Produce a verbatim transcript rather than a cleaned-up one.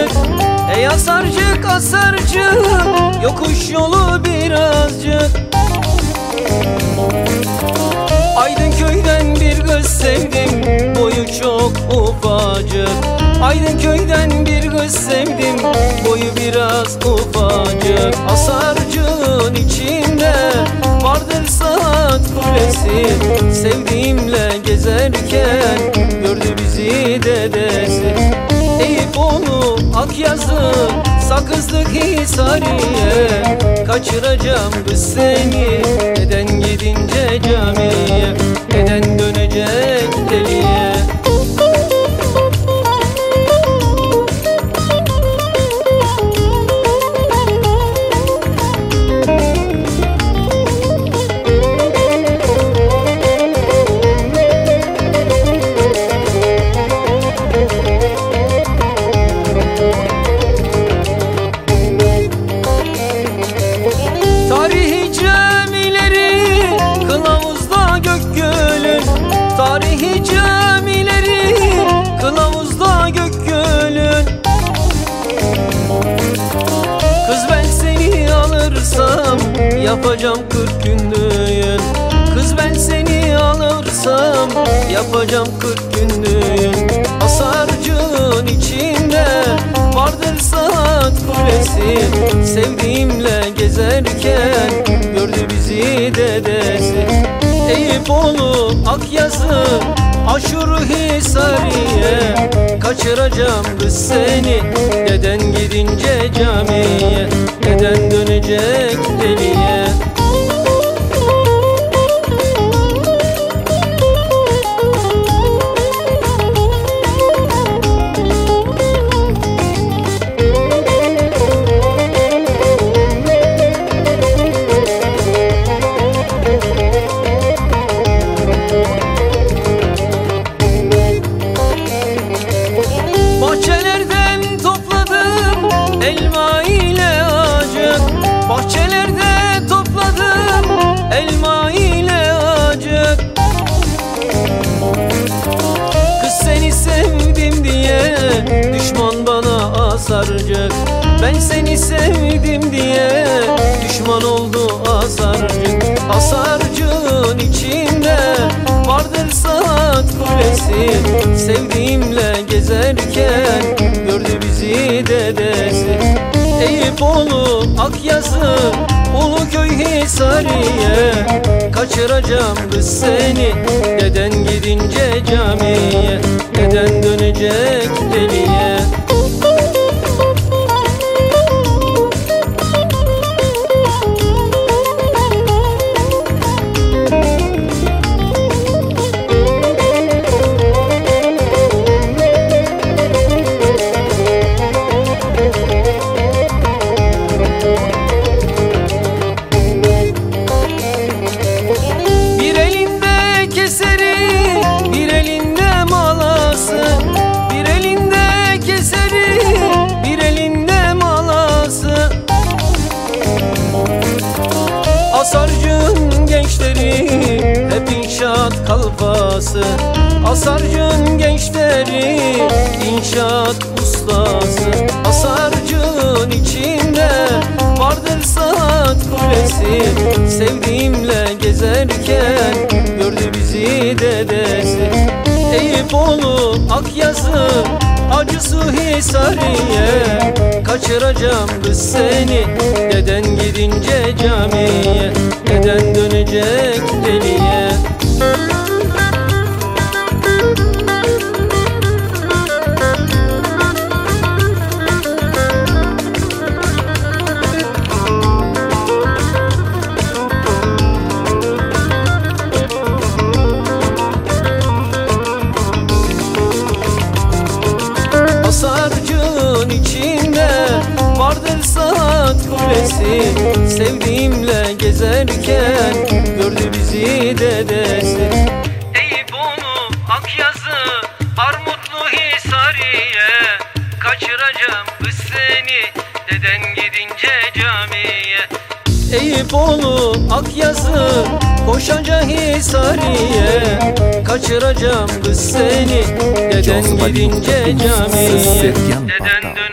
Ey asarcık asarcık, yokuş yolu birazcık. Aydınköy'den bir kız sevdim, boyu çok ufacık. Aydınköy'den bir kız sevdim, boyu biraz ufacık. Asarcığın içinde vardır saat kulesi. Sevdiğimle gezerken gördü bizi dedesi. Eyüpoğlu Akyazı, Sakızlık Hisariye. Kaçıracağım kız seni, deden gidince camiye. Deden dönecek deliye. Tarihi camileri kılavuzda Gökgöl'ün. Tarihi camileri kılavuzda Gökgöl'ün. Kız ben seni alırsam yapacağım kırk gün düğün. Kız ben seni alırsam yapacağım kırk gün düğün. Asarcığın içinde vardır saat kulesi. Sevdiğimle gezerken gördü bizi dedesi. Eyüpoğlu Akyazı, Aşur Hisariye. Kaçıracağım kız seni, deden gidince camiye. Deden dönecek deliye. Bahçelerden topladım elma ile acık. Bahçelerde topladım elma ile acık. Kız seni sevdim diye düşman bana asarcık. Ben seni sevdim diye düşman oldu asarcık. Asarcığın içinde vardır saat kulesi. Sevdiğimle gezerken gördü bizi dedesi. Eyüpoğlu Akyazı, Uluköy Hisariye. Kaçıracağım kız seni, deden gidince camiye. Deden dönecek deliye. Asarcığın gençleri hep inşaat kalfası. Asarcığın gençleri inşaat ustası. Asarcığın içinde vardır saat kulesi. Sevdiğimle gezerken gördü bizi dedesi. Eyüpoğlu Akyazı, Acısu Hisariye. Kaçıracağım kız seni, deden gidince camiye. Deden dönecek deliye. Asarcığın içinde vardır saat kulesi. Sevdiğimle gezerken gördü bizi dedesi. Eyüpoğlu Akyazı, Armutlu Hisariye. Kaçıracağım kız seni, deden gidince camiye. Eyüpoğlu Akyazı, Koşanca Hisariye. Kaçıracağım kız seni, deden gidince camiye. Deden